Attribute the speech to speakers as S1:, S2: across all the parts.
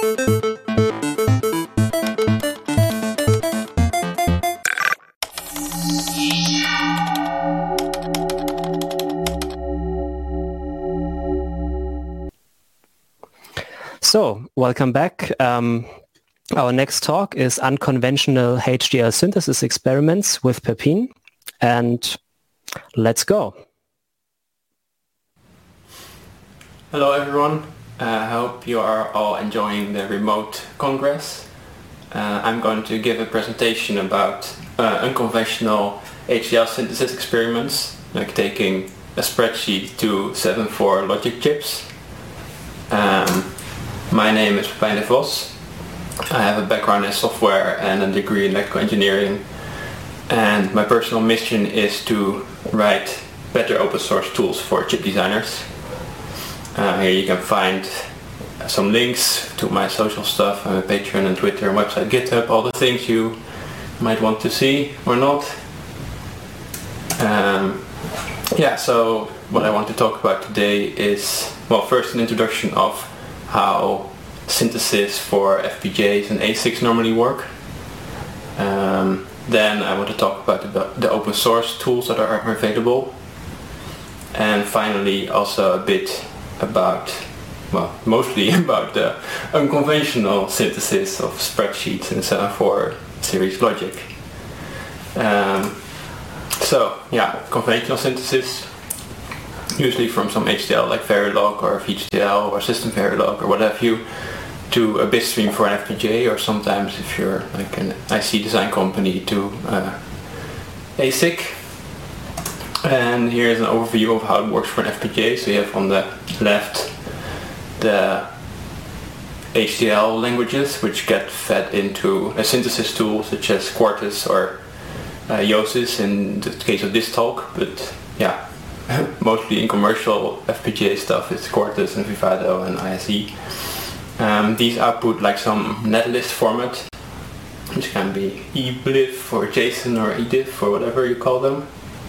S1: So, welcome back. Our next talk is Unconventional HDL Synthesis Experiments with Pepin, and let's go.
S2: Hello everyone, I hope you are all enjoying the remote congress. I'm going to give a presentation about unconventional HDL synthesis experiments, like taking a spreadsheet to 7-4 logic chips. My name is Pepijn de Vos. I have a background in software and a degree in electrical engineering, and my personal mission is to write better open source tools for chip designers. Here you can find some links to my social stuff, my Patreon and Twitter and website, GitHub, all the things you might want to see or not. So what I want to talk about today is, well, first an introduction of how synthesis for FPGAs and ASICs normally work. Then I want to talk about the open source tools that are available. And finally also a bit about, well, mostly about the unconventional synthesis of spreadsheets in 7-4 series logic. Conventional synthesis, usually from some HDL like Verilog or VHDL or System Verilog or what have you, to a bitstream for an FPGA, or sometimes if you're like an IC design company to ASIC. And here's an overview of how it works for an FPGA. So you have on the left the HDL languages, which get fed into a synthesis tool such as Quartus or Yosys in the case of this talk, but yeah, mostly in commercial FPGA stuff it's Quartus and Vivado and ISE. These output like some netlist format, which can be eBlif or JSON or eDiff or whatever you call them,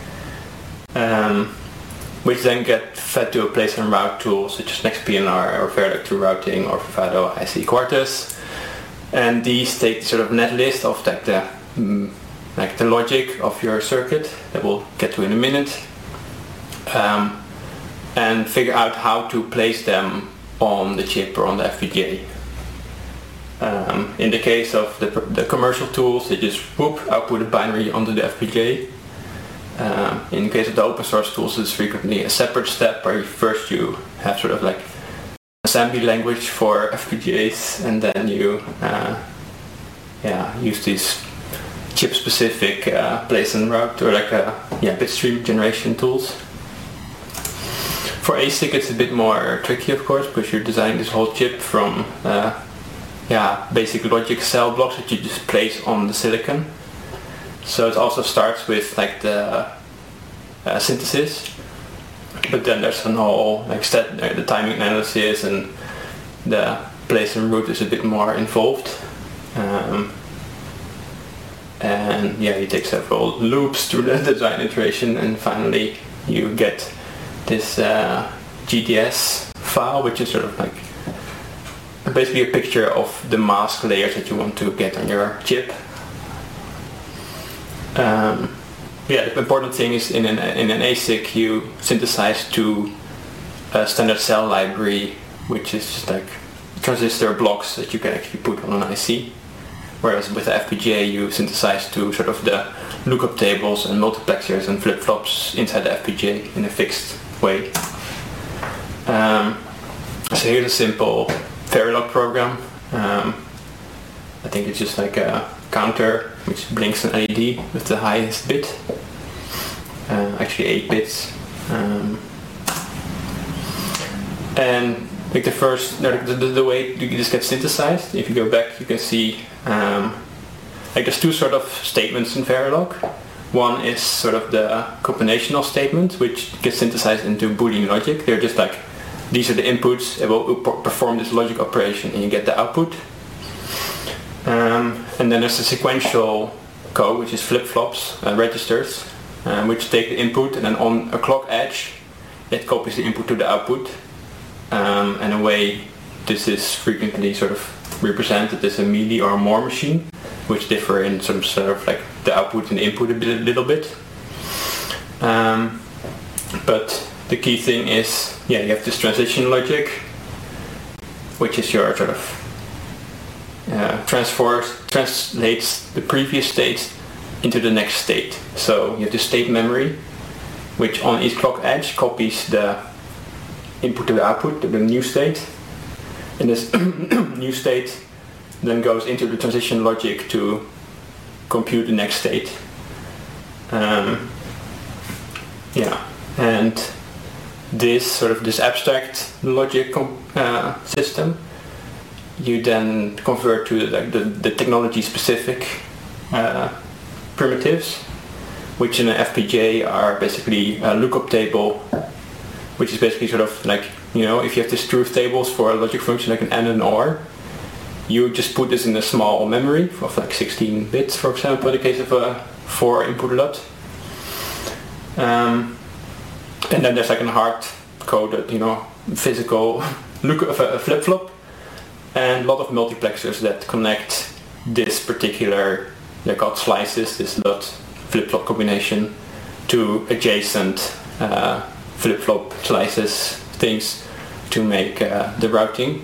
S2: which then get fed to a place and route tool such as NextPNR or Verilog routing or Vivado IC Quartus. And these take sort of netlist of the logic of your circuit that we'll get to in a minute, and figure out how to place them on the chip or on the FPGA. In the case of the commercial tools, they just output a binary onto the FPGA. In the case of the open source tools, it's frequently a separate step where first you have sort of like assembly language for FPGAs, and then you use these chip-specific place and route or like bitstream generation tools. For ASIC it's a bit more tricky, of course, because you're designing this whole chip from basic logic cell blocks that you just place on the silicon. So it also starts with like the synthesis, but then there's an whole the timing analysis, and the place and route is a bit more involved. You take several loops through the design iteration, and finally you get this GDS file, which is sort of like basically a picture of the mask layers that you want to get on your chip. The important thing is in an ASIC you synthesize to a standard cell library, which is just like transistor blocks that you can actually put on an IC. Whereas with the FPGA you synthesize to sort of the lookup tables and multiplexers and flip-flops inside the FPGA in a fixed way. So here's a simple Verilog program. I think it's just like a counter which blinks an LED with the highest bit. Actually 8 bits. And like the way this gets synthesized, if you go back you can see there's two sort of statements in Verilog. One is sort of the combinational statement, which gets synthesized into Boolean logic. They're just like, these are the inputs, it will perform this logic operation and you get the output. And then there's a sequential code, which is flip-flops, registers, which take the input, and then on a clock edge it copies the input to the output. And a way this is frequently sort of represented as a mealy or a more machine, which differ in some sort of like the output and input a little bit. But the key thing is, you have this transition logic, which is your sort of translates the previous state into the next state. So you have the state memory, which on each clock edge copies the input to the output, to the new state. And this new state then goes into the transition logic to compute the next state. And this abstract logic system, you then convert to the technology specific primitives, which in an FPGA are basically a lookup table, which is basically sort of like, if you have these truth tables for a logic function like an AND and OR, you just put this in a small memory of like 16 bits, for example, in the case of a 4 input LUT. And then there's like a hard-coded, physical lookup a flip-flop, and a lot of multiplexers that connect this particular, they're called slices, this LUT flip-flop combination, to adjacent flip-flop slices things to make the routing.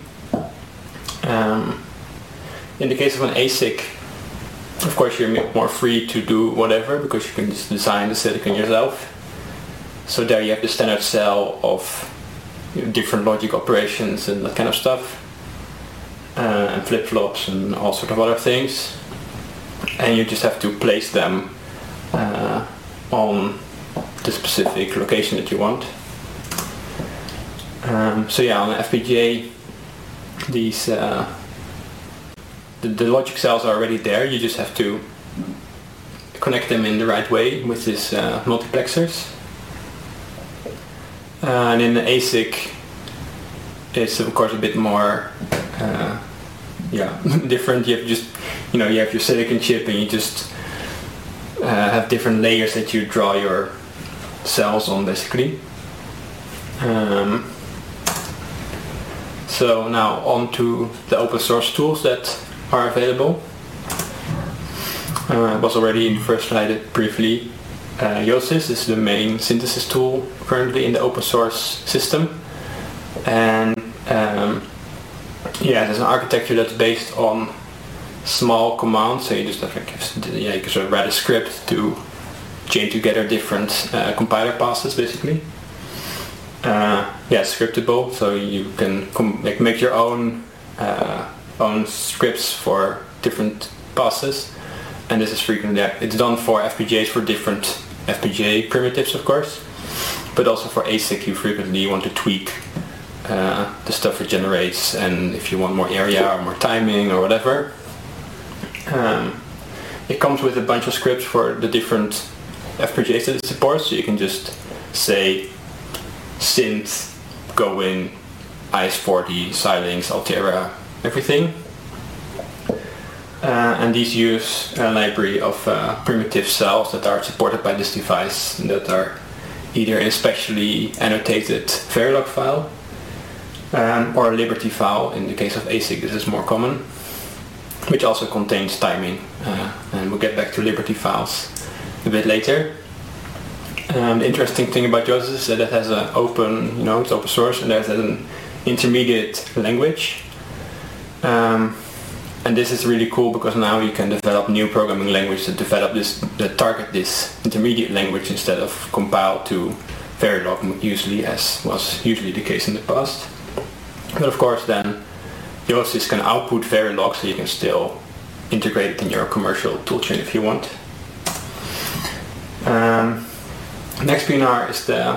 S2: In the case of an ASIC, of course you're more free to do whatever, because you can just design the silicon yourself. So there you have the standard cell of different logic operations and that kind of stuff, and flip-flops and all sorts of other things, and you just have to place them on the specific location that you want. On an FPGA, these the logic cells are already there. You just have to connect them in the right way with these multiplexers. And in the ASIC, it's of course a bit more different. You have you have your silicon chip, and you just have different layers that you draw your cells on, basically. So now on to the open source tools that are available. It was already in the first slide briefly. Yosys is the main synthesis tool currently in the open source system, and there's an architecture that's based on small commands. So you just have you can sort of write a script to chain together different compiler passes, basically. Scriptable, so you can make your own scripts for different passes, and this is frequently it's done for FPGAs for different FPGA primitives, of course, but also for ASIC you frequently want to tweak the stuff it generates, and if you want more area or more timing or whatever. It comes with a bunch of scripts for the different FPGAs that it supports, so you can just say synth, go in, IS-40, Xilinx, Altera, everything. And these use a library of primitive cells that are supported by this device, and that are either in a specially annotated Verilog file or a Liberty file. In the case of ASIC this is more common, which also contains timing, and we'll get back to Liberty files a bit later. The interesting thing about Yosys is that it has an open, it's open source, and there's an intermediate language. And this is really cool because now you can develop new programming language that target this intermediate language instead of compile to Verilog usually, as was usually the case in the past. But of course then Yosys can output Verilog, so you can still integrate it in your commercial toolchain if you want. NextPNR is the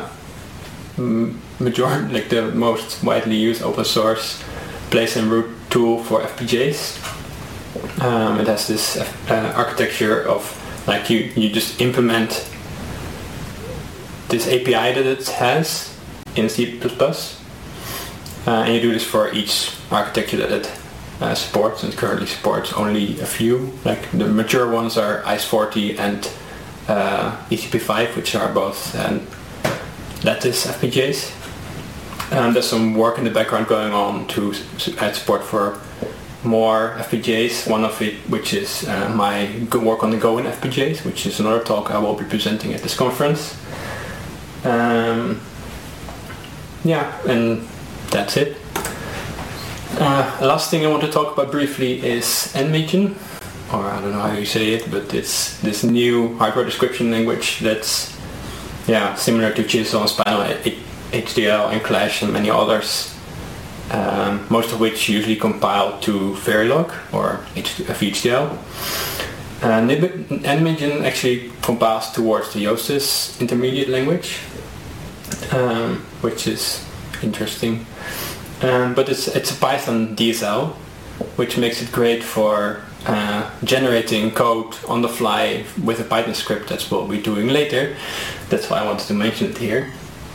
S2: the most widely used open source place and route tool for FPGAs. It has this architecture of you just implement this API that it has in C++, and you do this for each architecture that it supports, and it currently supports only a few. Like the mature ones are IS-40 and ECP5, which are both lattice FPGAs. There's some work in the background going on to add support for more FPGAs, one of it which is my work on the Go in FPGAs, which is another talk I will be presenting at this conference. Yeah, and that's it. Last thing I want to talk about briefly is NMedian, or I don't know how you say it, but it's this new hardware description language that's similar to Chisel, Spinal, HDL, and Clash, and many others. Most of which usually compile to Verilog or VHDL. NMedian actually compiles towards the Yosys intermediate language, which is interesting. But it's a Python DSL, which makes it great for generating code on the fly with a Python script. That's what we're doing later. That's why I wanted to mention it here.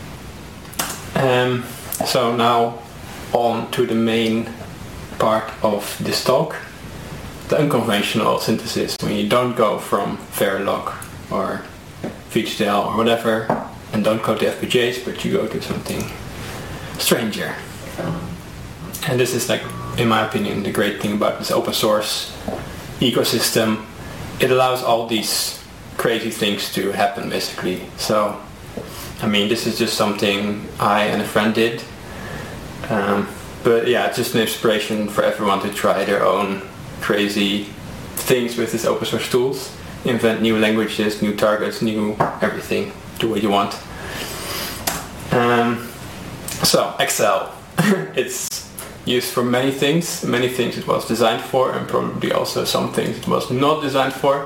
S2: So now on to the main part of this talk, the unconventional synthesis, when you don't go from Verilog or VHDL or whatever, and don't go to FPGAs, but you go to something stranger. And this is, like, in my opinion, the great thing about this open source ecosystem. It allows all these crazy things to happen, basically. So, I mean, this is just something I and a friend did. But yeah, it's just an inspiration for everyone to try their own crazy things with these open source tools. Invent new languages, new targets, new everything. Do what you want. So, Excel. It's used for many things it was designed for, and probably also some things it was not designed for.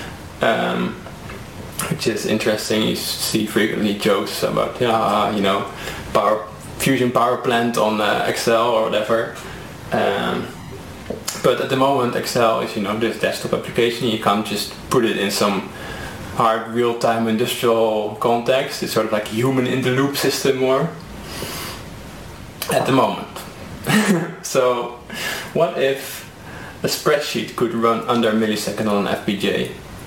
S2: Which is interesting. You see frequently jokes about, Fusion power plant on Excel or whatever. But at the moment Excel is, this desktop application. You can't just put it in some hard real-time industrial context. It's sort of like a human in the loop system more. At the moment. So what if a spreadsheet could run under a millisecond on an FPGA?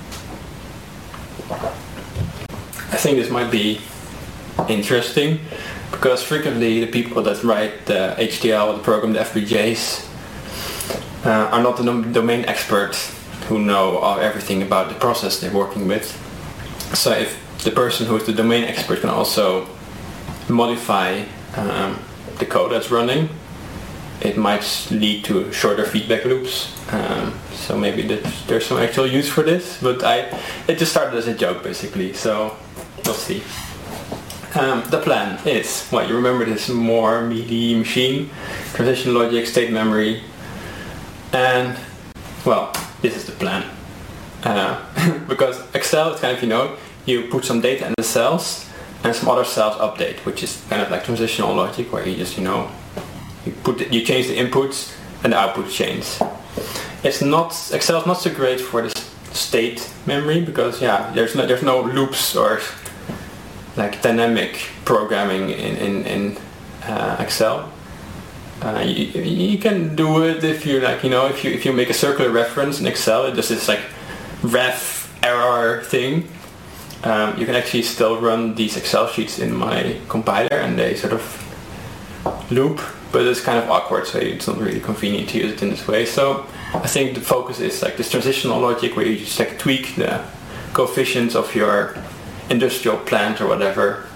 S2: I think this might be interesting, because frequently the people that write the HDL, the program, the FPGAs, are not the domain experts who know everything about the process they're working with. So if the person who is the domain expert can also modify the code that's running, it might lead to shorter feedback loops. So maybe there's some actual use for this, but it just started as a joke, basically. So we'll see. The plan is, you remember this more meaty machine, transition logic, state memory, and this is the plan. Because Excel is kind of, you put some data in the cells and some other cells update, which is kind of like transitional logic, where you just, you change the inputs and the output change. Excel is not so great for the state memory, because there's no loops or like dynamic programming in Excel. You can do it if you if you make a circular reference in Excel, it does this like ref error thing. You can actually still run these Excel sheets in my compiler, and they sort of loop, but it's kind of awkward, so it's not really convenient to use it in this way. So I think the focus is like this transitional logic, where you just like tweak the coefficients of your industrial plant or whatever.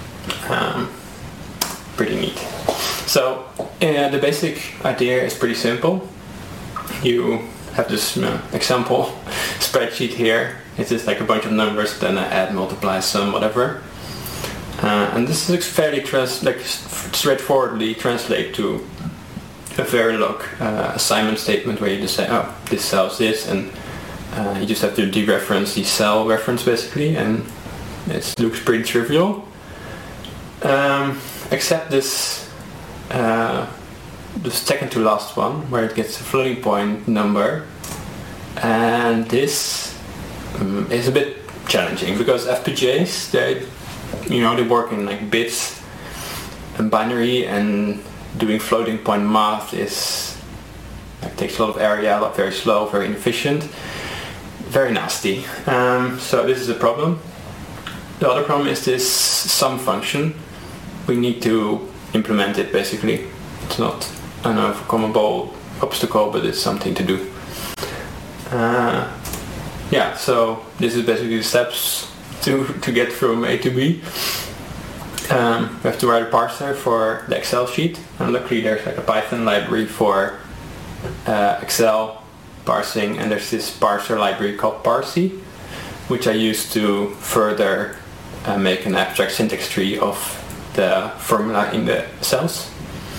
S2: Pretty neat. So the basic idea is pretty simple. You have this example spreadsheet here. It's just like a bunch of numbers, then I add, multiply, sum, whatever. And this is fairly straightforwardly translate to a Verilog assignment statement, where you just say, oh, this sells this, and you just have to dereference the cell reference, basically, and it looks pretty trivial. Except this the second to last one, where it gets a floating point number, and this is a bit challenging, because FPGAs, they work in like bits and binary, and doing floating point math takes a lot of area, very slow, very inefficient, very nasty. So this is a problem. The other problem is this sum function. We need to implement it, basically. It's not an overcomable obstacle, but it's something to do. Yeah, so this is basically the steps to get from A to B. We have to write a parser for the Excel sheet, and luckily there's like a Python library for Excel parsing, and there's this parser library called Parsy, which I use to further make an abstract syntax tree of the formula in the cells.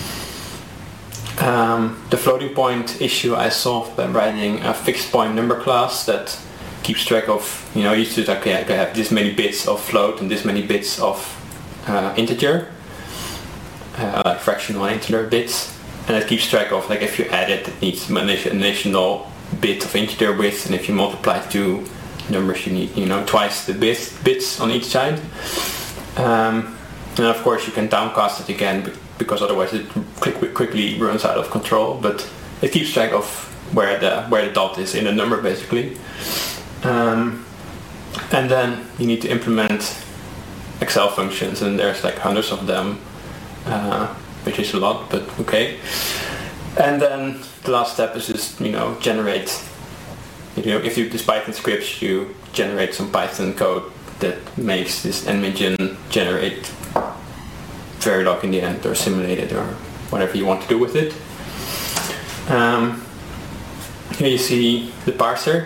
S2: The floating point issue I solved by writing a fixed point number class that keeps track of, you used to okay, I have this many bits of float and this many bits of integer, like fractional and integer bits, and it keeps track of, like, if you add it, it needs an additional bit of integer width, and if you multiply two numbers, you need twice the bits on each side. And of course you can downcast it again, because otherwise it quickly runs out of control, but it keeps track of where the dot is in a number, basically. And then you need to implement Excel functions, and there's like hundreds of them, which is a lot, but okay. And then the last step is just generate. If you use Python scripts, you generate some Python code that makes this Nmingen generate Verilog in the end, or simulate it, or whatever you want to do with it. Here you see the parser.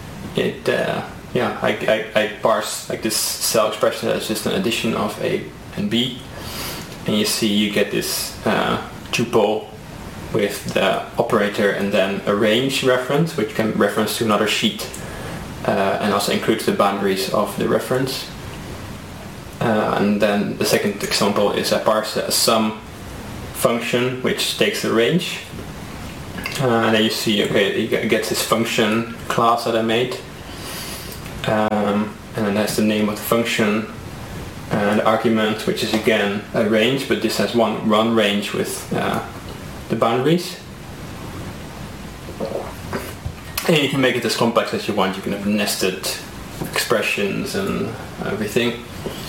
S2: I parse like this cell expression as just an addition of A and B, and you see you get this tuple with the operator and then a range reference, which can reference to another sheet, and also includes the boundaries of the reference. And then the second example is I parse a sum function which takes the range, and then you see, okay, it gets this function class that I made, and then that's the name of the function, and the argument, which is again a range, but this has one run range with the boundaries. And you can make it as complex as you want. You can have nested expressions and everything.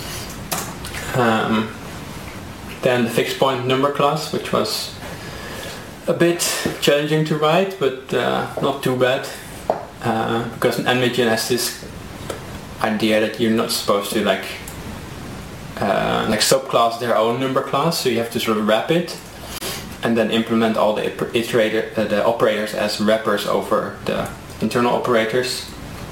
S2: Then the fixed point number class, which was a bit challenging to write, but not too bad, because Nmingen has this idea that you're not supposed to like subclass their own number class, so you have to sort of wrap it and then implement all the the operators as wrappers over the internal operators.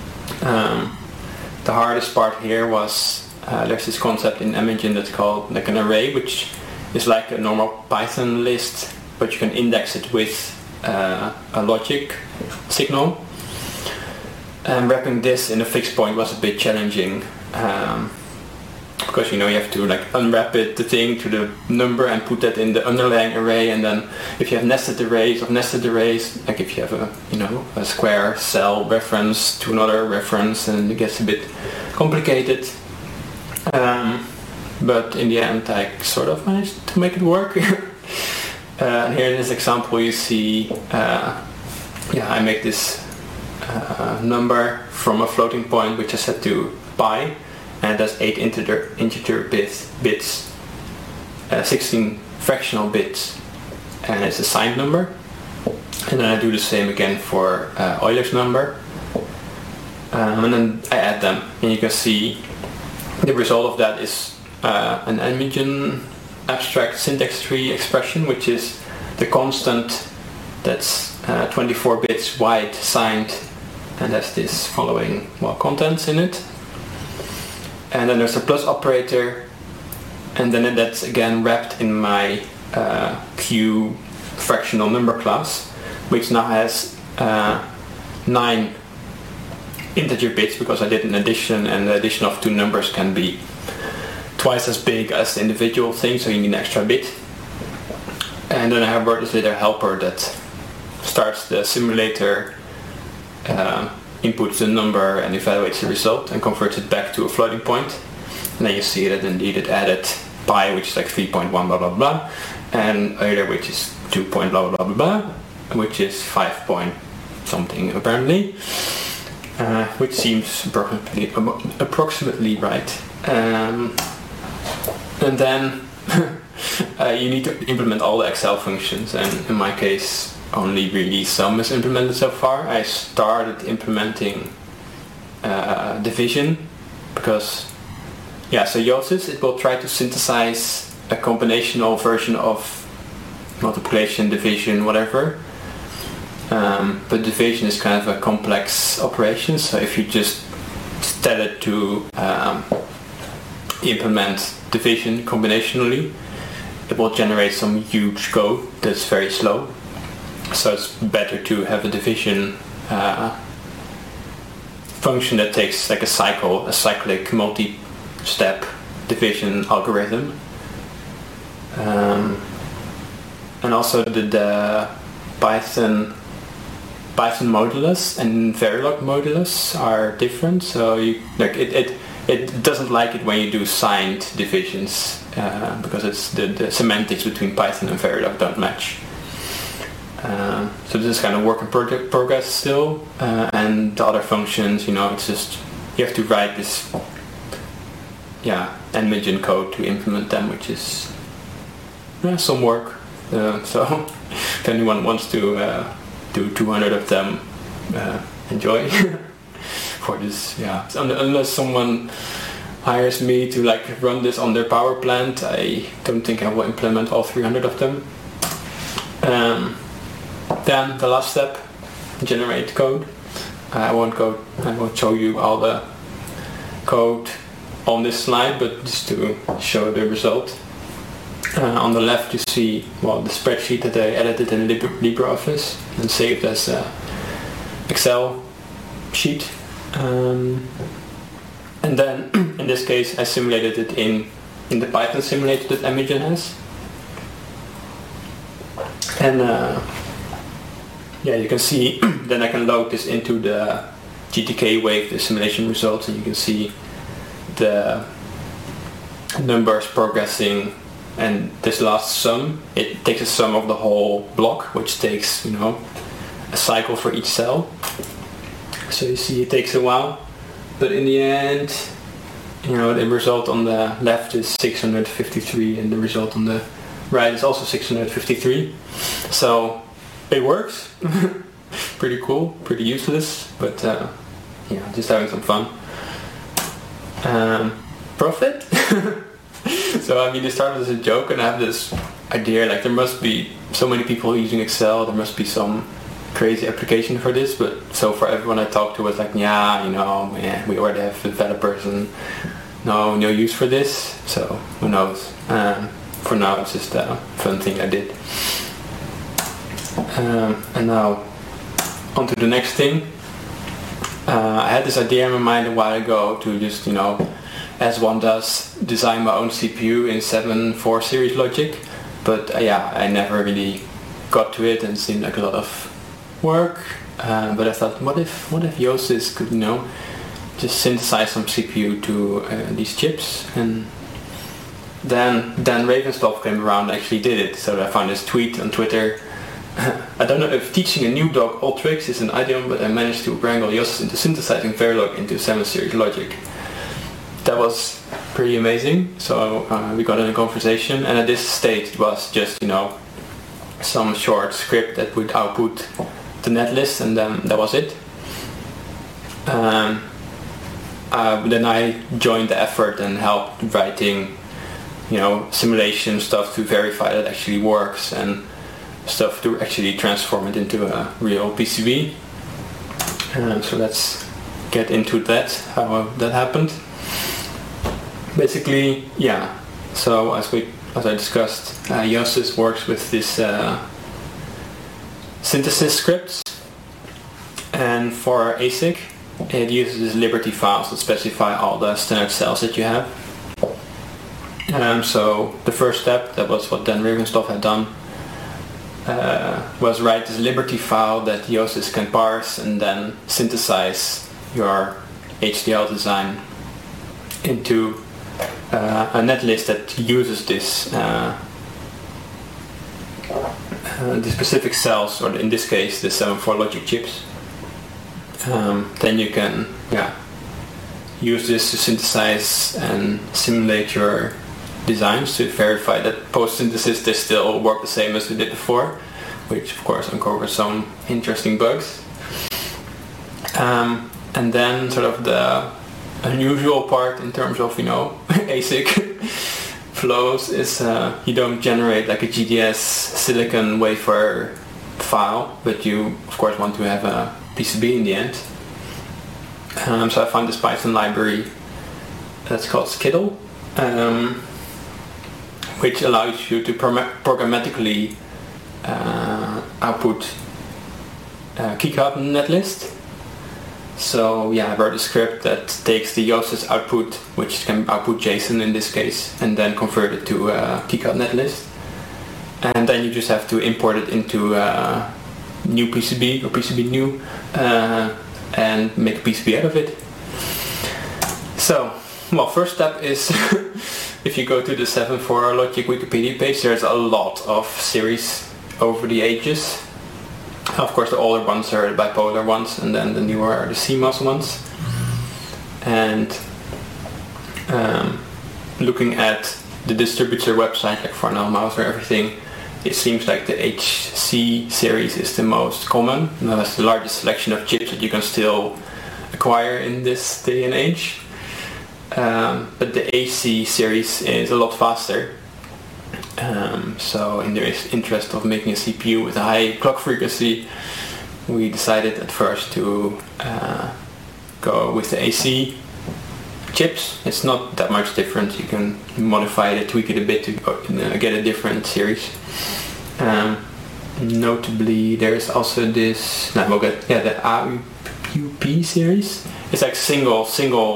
S2: The hardest part here was there's this concept in Nmingen that's called like an array, which is like a normal Python list, but you can index it with a logic signal. And wrapping this in a fixed point was a bit challenging, because you have to like unwrap the thing to the number and put that in the underlying array, and then if you have nested arrays, like if you have a square cell reference to another reference, and it gets a bit complicated. But in the end I sort of managed to make it work. And here in this example you see I make this number from a floating point which I set to pi, and that's 8 integer bits, 16 fractional bits, and it's a signed number. And then I do the same again for Euler's number, and then I add them, and you can see the result of that is an Nmingen abstract syntax tree expression, which is the constant that's 24 bits wide signed, and has this following contents in it. And then there's a plus operator, and then that's again wrapped in my Q fractional number class, which now has 9 integer bits, because I did an addition, and the addition of two numbers can be twice as big as the individual thing, so you need an extra bit. And then I have this little helper that starts the simulator, inputs the number and evaluates the result and converts it back to a floating point. And then you see that indeed it added pi, which is like 3.1 blah blah blah, and Euler, which is 2 blah blah blah blah, which is 5 point something apparently, which seems approximately right. And then you need to implement all the Excel functions, and in my case only really some is implemented so far. I started implementing division because, so Yosys, it will try to synthesize a combinational version of multiplication, division, whatever. But division is kind of a complex operation, so if you just tell it to implement division combinationally, it will generate some huge code that's very slow. So it's better to have a division function that takes like a cyclic multi-step division algorithm. And also the Python modulus and Verilog modulus are different. So it doesn't like it when you do signed divisions because it's the semantics between Python and Verilog don't match. So this is kind of work in progress still, and the other functions, it's just you have to write this Nmygen code to implement them, which is some work. So if anyone wants to do 200 of them, enjoy. For this, unless someone hires me to run this on their power plant, I don't think I will implement all 300 of them. Then the last step, generate code. I won't show you all the code on this slide, but just to show the result. On the left you see the spreadsheet that I edited in LibreOffice and saved as an Excel sheet. And then in this case I simulated it in the Python simulator that Nmygen has. And you can see then I can load this into the GTK wave, the simulation results, and you can see the numbers progressing. And this last sum, it takes a sum of the whole block, which takes, a cycle for each cell. So you see it takes a while, but in the end, the result on the left is 653 and the result on the right is also 653. So it works. Pretty cool, pretty useless, but just having some fun. Profit? So it started as a joke, and I have this idea there must be so many people using Excel, there must be some crazy application for this, but so far everyone I talked to was we already have developers and no use for this, so who knows. For now it's just a fun thing I did. And now on to the next thing. I had this idea in my mind a while ago to just as one does, design my own CPU in 7.4 series logic, but I never really got to it, and it seemed like a lot of work. But I thought, what if Yosys could just synthesize some CPU to these chips? And then Dan Ravenstoff came around and actually did it. So I found this tweet on Twitter. I don't know if teaching a new dog all tricks is an idiom, but I managed to wrangle Yosys into synthesizing Verilog into 7 series logic. That was pretty amazing. So we got in a conversation, and at this stage it was just some short script that would output the netlist, and then that was it. Then I joined the effort and helped writing simulation stuff to verify that it actually works, and stuff to actually transform it into a real PCB. So let's get into that, how that happened. Basically, so as I discussed, Yosys works with this synthesis scripts, and for ASIC it uses Liberty files that specify all the standard cells that you have. So the first step, that was what Dan Ravenstoff had done, was write this Liberty file that Yosys can parse and then synthesize your HDL design into a netlist that uses this the specific cells, or in this case the 7.4 logic chips. Then you can use this to synthesize and simulate your designs to verify that post-synthesis they still work the same as we did before. which of course uncovers some interesting bugs. And then sort of the unusual part in terms of, ASIC flows is you don't generate like a GDS silicon wafer file, but you of course want to have a PCB in the end. So I found this Python library that's called Skiddle, which allows you to programmatically output keycard netlist. So yeah, I wrote a script that takes the Yosys output, which can output JSON in this case, and then convert it to a keycard netlist. And then you just have to import it into new PCB or PCB new and make a PCB out of it. So, well, first step is if you go to the 7-4-Logic Wikipedia page, there's a lot of series over the ages. Of course, the older ones are the bipolar ones, and then the newer are the CMOS ones. And looking at the distributor website, like Farnell, Mouser, everything, it seems like the HC series is the most common. Now, that's the largest selection of chips that you can still acquire in this day and age. But the AC series is a lot faster. So in the interest of making a CPU with a high clock frequency, we decided at first to go with the AC chips. It's not that much different. You can modify it, tweak it a bit to get a different series. Notably, there's also this. We'll get the AUP series. It's like single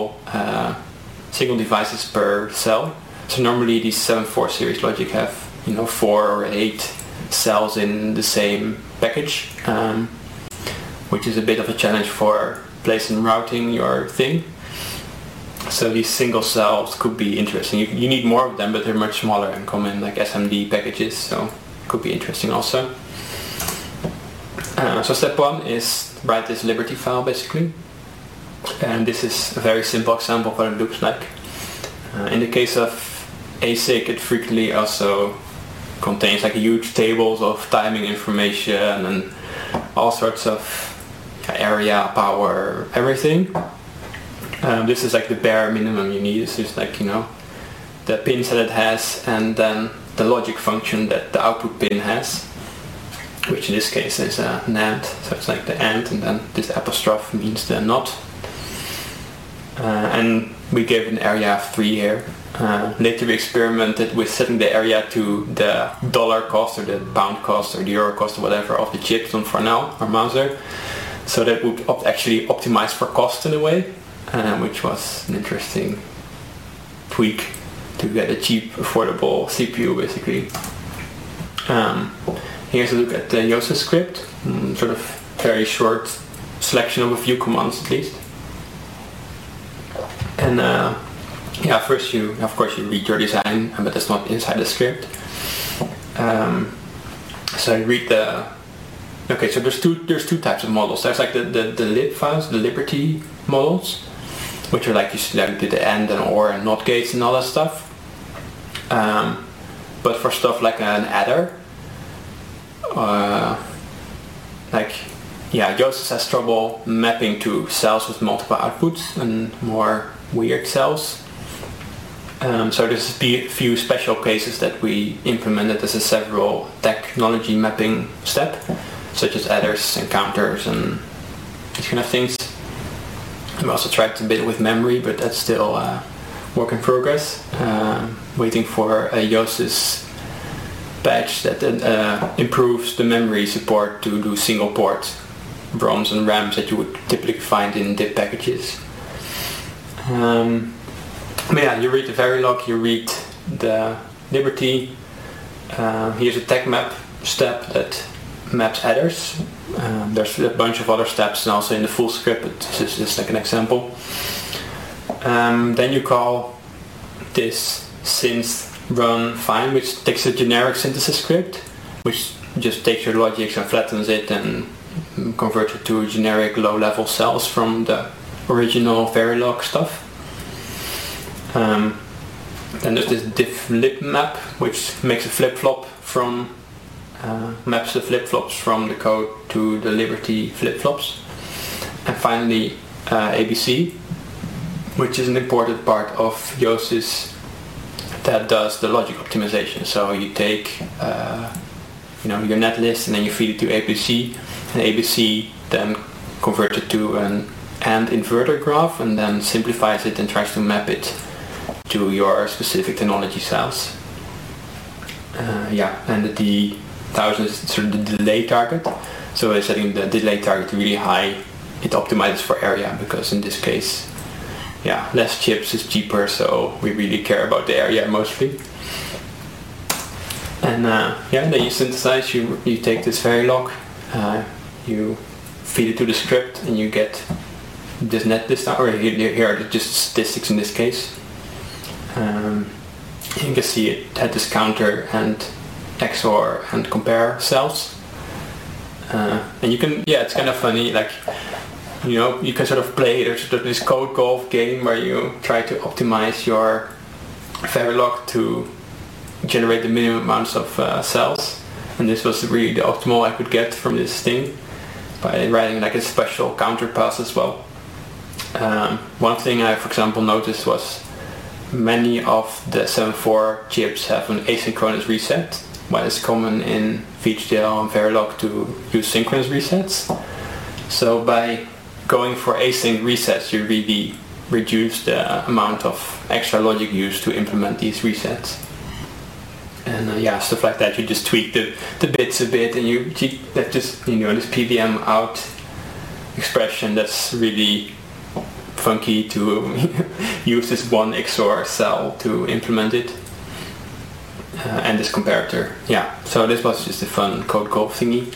S2: devices per cell. So normally these 7-4 series logic have 4 or 8 cells in the same package, which is a bit of a challenge for placing and routing your thing. So these single cells could be interesting. You need more of them, but they're much smaller and come in like SMD packages, so it could be interesting also. So step 1 is write this Liberty file basically, and this is a very simple example of what it looks like. In the case of ASIC, it frequently also contains like huge tables of timing information and all sorts of area, power, everything. This is like the bare minimum you need. It's just like, the pins that it has and then the logic function that the output pin has, which in this case is a NAND. So it's like the AND and then this apostrophe means the NOT. And we gave an area of 3 here. Later we experimented with setting the area to the dollar cost or the pound cost or the euro cost or whatever of the chips on Farnell or Mouser. So that would actually optimize for cost in a way, which was an interesting tweak to get a cheap, affordable CPU basically. Here's a look at the Yosys script, sort of very short selection of a few commands at least. And first you read your design, but that's not inside the script. So you read the. Okay, so there's two types of models. There's like the lib files, the Liberty models, which are like you select the AND and OR and NOT gates and all that stuff. But for stuff like an adder, Yosys has trouble mapping to cells with multiple outputs and more weird cells. So there's a few special cases that we implemented as a several technology mapping step, such as adders and counters and these kind of things. We also tried a bit with memory, but that's still work in progress. Waiting for a Yosys patch that improves the memory support to do single port ROMs and RAMs that you would typically find in DIP packages. You read the Verilog, you read the Liberty. Here's a tech map step that maps adders. There's a bunch of other steps and also in the full script, but this is just like an example. Then you call this synth run fine, which takes a generic synthesis script, which just takes your logics and flattens it and converts it to generic low-level cells from the original Verilog stuff. Then there's this diff lib map, which makes a flip-flop from maps the flip-flops from the code to the Liberty flip-flops. And finally ABC, which is an important part of Yosys that does the logic optimization. So you take your netlist and then you feed it to ABC, and ABC then converts it to an AND inverter graph and then simplifies it and tries to map it to your specific technology cells. And the D1000 is sort of the delay target. So by setting the delay target really high, it optimizes for area, because in this case, less chips is cheaper, so we really care about the area mostly. And then you synthesize, you take this Verilog, you feed it to the script, and you get this netlist, or here are just statistics in this case. You can see it had this counter and XOR and compare cells. And you can, it's kind of funny, like, you can sort of play, there's sort of this code golf game where you try to optimize your Verilog to generate the minimum amounts of cells. And this was really the optimal I could get from this thing by writing like a special counter pass as well. One thing I, for example, noticed was many of the 7.4 chips have an asynchronous reset, while it's common in VHDL and Verilog to use synchronous resets. So by going for async resets, you really reduce the amount of extra logic used to implement these resets. And stuff like that, you just tweak the bits a bit, and you that just this PVM out expression that's really funky to use this one XOR cell to implement it, and this comparator. So this was just a fun code golf thingy.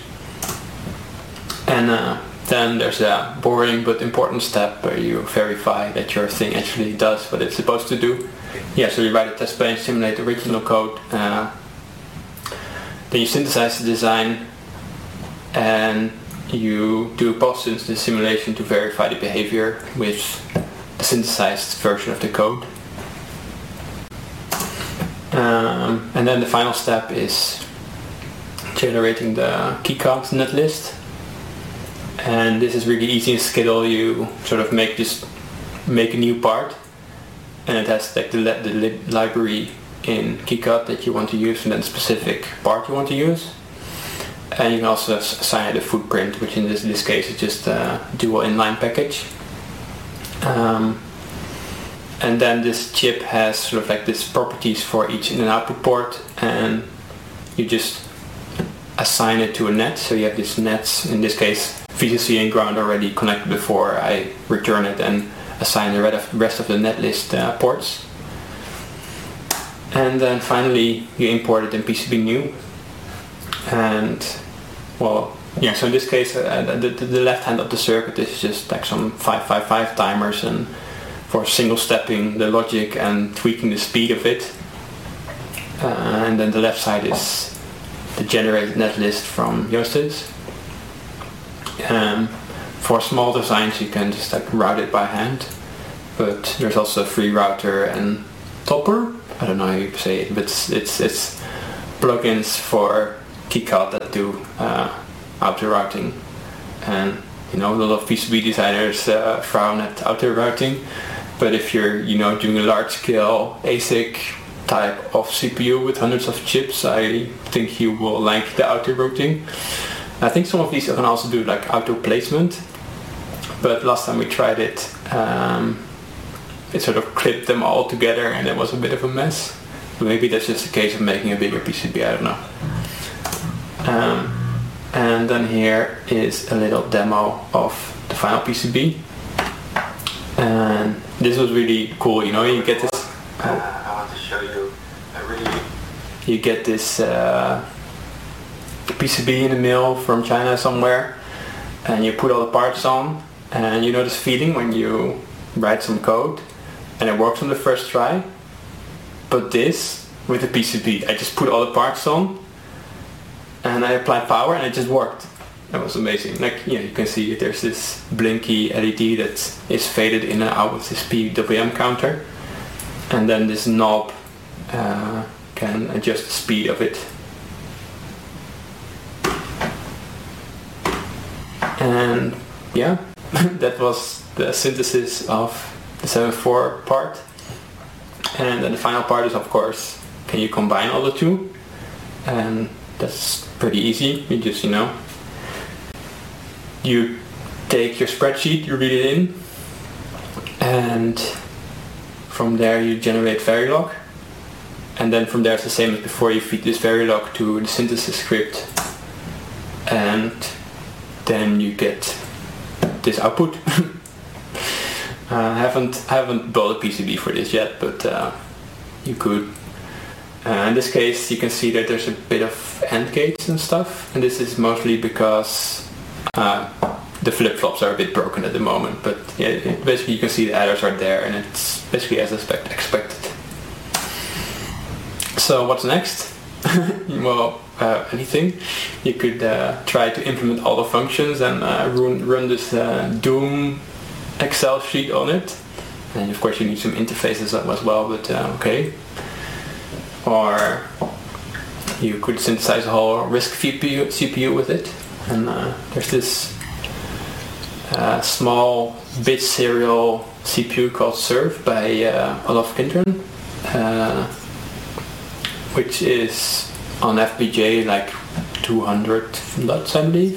S2: And then there's a boring but important step where you verify that your thing actually does what it's supposed to do. So you write a test bench, simulate the original code, then you synthesize the design, and you do a post-instance simulation to verify the behavior with the synthesized version of the code. And then the final step is generating the keycard netlist. And this is really easy in Skiddle. You sort of make a new part, and it has like the library in KiCad that you want to use, and then the specific part you want to use. And you can also assign it a footprint, which in this case is just a dual inline package. And then this chip has sort of like this properties for each in and output port, and you just assign it to a net. So you have these nets, in this case VCC and ground already connected before I return it and assign the rest of the netlist ports. And then finally you import it in PCB new. And so in this case the left hand of the circuit is just like some 555 timers, and for single stepping the logic and tweaking the speed of it. And then the left side is the generated netlist from Yosys. For small designs you can just like route it by hand, but there's also a free router and topper. I don't know how you say it, but it's plugins for KiCad that do auto routing. And a lot of PCB designers frown at auto routing, but if you're doing a large scale ASIC type of CPU with hundreds of chips, I think you will like the auto routing. I think some of these can also do like auto placement, but last time we tried it, it sort of clipped them all together and it was a bit of a mess. But maybe that's just a case of making a bigger PCB, I don't know. And then here is a little demo of the final PCB. And this was really cool, you get this... I want to show you, you get this PCB in the mail from China somewhere, and you put all the parts on, and you know this feeling when you write some code and it works on the first try. But this with the PCB, I just put all the parts on and I applied power and it just worked. That was amazing. Like you can see there's this blinky LED that is faded in and out with this PWM counter, and then this knob can adjust the speed of it. And yeah, that was the synthesis of the 7.4 part. And then the final part is, of course, can you combine all the two? And that's pretty easy. You just, you take your spreadsheet, you read it in, and from there you generate Verilog. And then from there it's the same as before. You feed this Verilog to the synthesis script, and then you get this output. I haven't built a PCB for this yet, but you could. In this case, you can see that there's a bit of AND gates and stuff, and this is mostly because the flip-flops are a bit broken at the moment. But yeah, basically you can see the adders are there, and it's basically as expected. So what's next? Well, anything. You could try to implement all the functions and run this Doom Excel sheet on it. And of course you need some interfaces as well, but okay. Or you could synthesize a whole RISC CPU with it. And there's this small bit serial CPU called Serve by Olaf Kindren, which is on FPGA like 200 LUTs, I believe.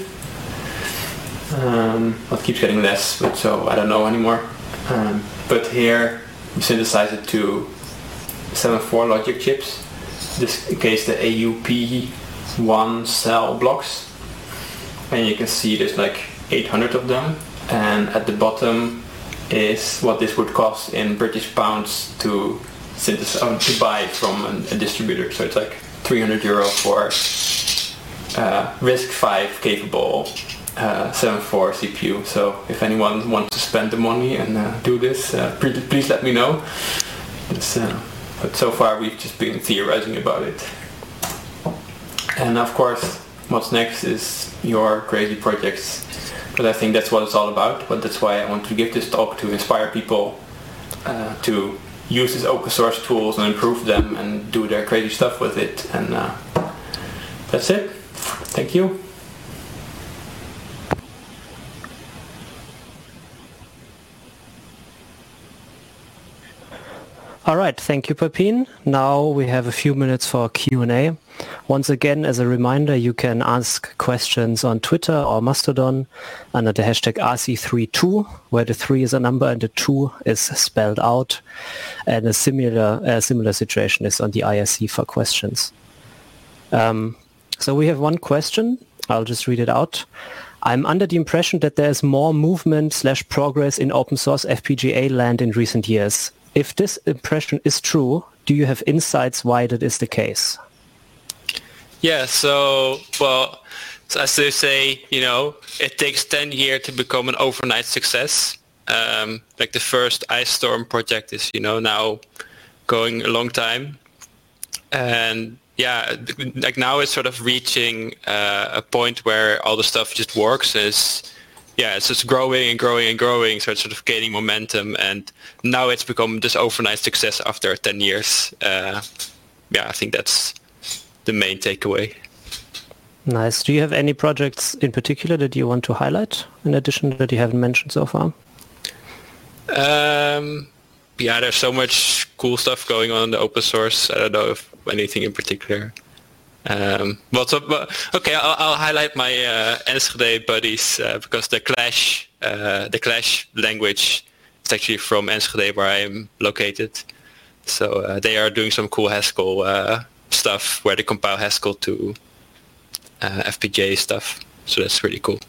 S2: It keeps getting less, but so I don't know anymore. But here you synthesize it to 7.4 logic chips. This case the AUP1 cell blocks, and you can see there's like 800 of them. And at the bottom is what this would cost in British pounds to synthesize, to buy from a distributor. So it's like €300 for RISC-V capable 7.4 CPU. So if anyone wants to spend the money and do this, please let me know. But so far we've just been theorizing about it. And of course, what's next is your crazy projects. But I think that's what it's all about. But that's why I want to give this talk, to inspire people to use these open source tools and improve them and do their crazy stuff with it. And that's it. Thank you.
S1: All right, thank you, Pepin. Now we have a few minutes for Q&A. Once again, as a reminder, you can ask questions on Twitter or Mastodon under the hashtag RC32, where the 3 is a number and the 2 is spelled out. And a similar situation is on the IRC for questions. So we have one question. I'll just read it out. I'm under the impression that there's more movement/progress in open source FPGA land in recent years. If this impression is true, do you have insights why that is the case?
S3: Yeah, so as they say, it takes 10 years to become an overnight success. Like the first Ice Storm project is, now going a long time. And yeah, like now it's sort of reaching a point where all the stuff just works. It's just growing and growing and growing, so it's sort of gaining momentum, and now it's become this overnight success after 10 years. I think that's the main takeaway.
S1: Nice. Do you have any projects in particular that you want to highlight, in addition that you haven't mentioned so far?
S3: There's so much cool stuff going on in the open source. I don't know if anything in particular. I'll highlight my Enschede buddies because the Clash language is actually from Enschede, where I am located. So they are doing some cool Haskell stuff where they compile Haskell to FPGA stuff. So that's really cool.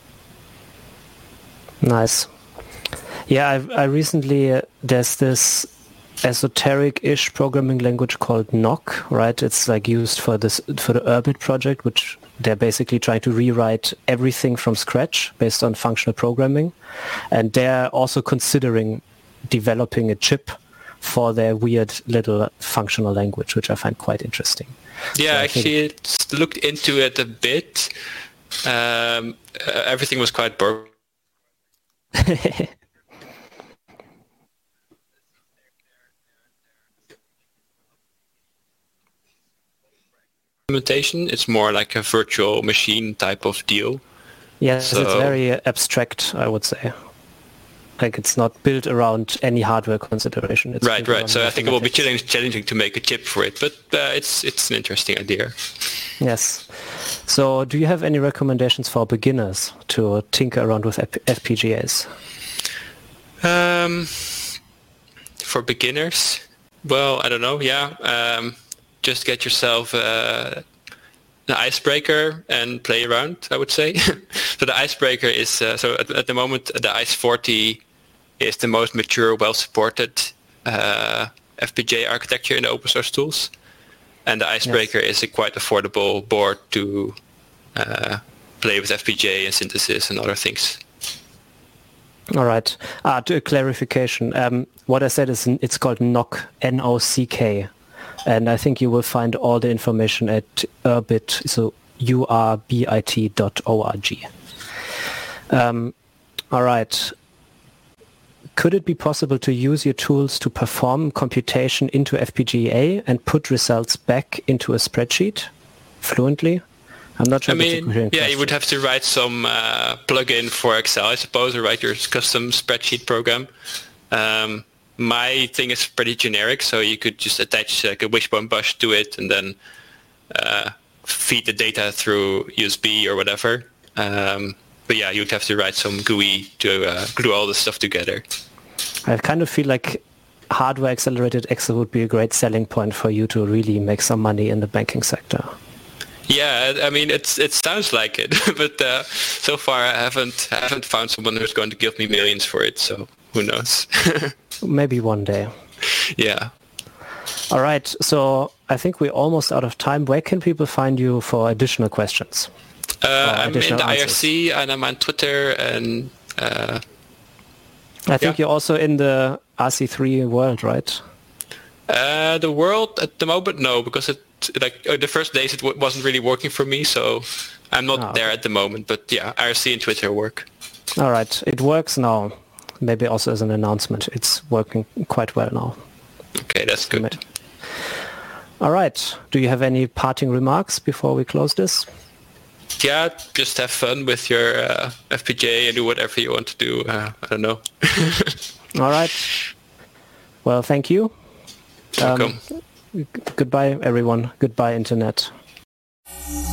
S1: Nice. Yeah, I recently there's this esoteric-ish programming language called Nock, right? It's like used for the Urbit project, which they're basically trying to rewrite everything from scratch based on functional programming. And they're also considering developing a chip for their weird little functional language, which I find quite interesting.
S3: Yeah, so actually it's looked into it a bit. Everything was quite broken. Implementation, it's more like a virtual machine type of deal,
S1: Yes,
S3: So,
S1: it's very abstract, I would say. Like it's not built around any hardware consideration. It's
S3: right. So I think it will be
S1: mathematics.
S3: challenging to make a chip for it, but it's an interesting idea.
S1: Yes. So do you have any recommendations for beginners to tinker around with FPGAs?
S3: For beginners, well, I don't know. Yeah, just get yourself an icebreaker and play around, I would say. So the icebreaker is so at the moment the ICE40 is the most mature, well-supported FPGA architecture in the open source tools, and the icebreaker is a quite affordable board to play with FPGA and synthesis and other things.
S1: All right. To a clarification, what I said is it's called NOCK, N-O-C-K. And I think you will find all the information at urbit, so urbit.org. All right. Could it be possible to use your tools to perform computation into FPGA and put results back into a spreadsheet fluently? I'm not sure.
S3: I mean, yeah, you would have to write some plugin for Excel, I suppose, or write your custom spreadsheet program. My thing is pretty generic, so you could just attach like a Wishbone bus to it and then feed the data through USB or whatever. But yeah, you'd have to write some GUI to glue all the stuff together.
S1: I kind of feel like hardware accelerated Excel would be a great selling point for you to really make some money in the banking sector.
S3: Yeah, I mean, it sounds like it, but so far I haven't found someone who's going to give me millions for it. So who knows?
S1: Maybe one day.
S3: Yeah.
S1: All right. So I think we're almost out of time. Where can people find you for additional questions?
S3: I'm in the
S1: answers?
S3: IRC and I'm on Twitter and
S1: I think you're also in the RC3 world, right?
S3: The world at the moment, no, because the first days it wasn't really working for me, so I'm not there at the moment. But yeah, IRC and Twitter work.
S1: All right, it works now. Maybe also as an announcement, it's working quite well now.
S3: Okay, that's good.
S1: All right, do you have any parting remarks before we close this?
S3: Yeah, just have fun with your FPGA and do whatever you want to do. I don't know.
S1: All right. Well, thank you.
S3: Welcome.
S1: Goodbye, everyone. Goodbye, Internet.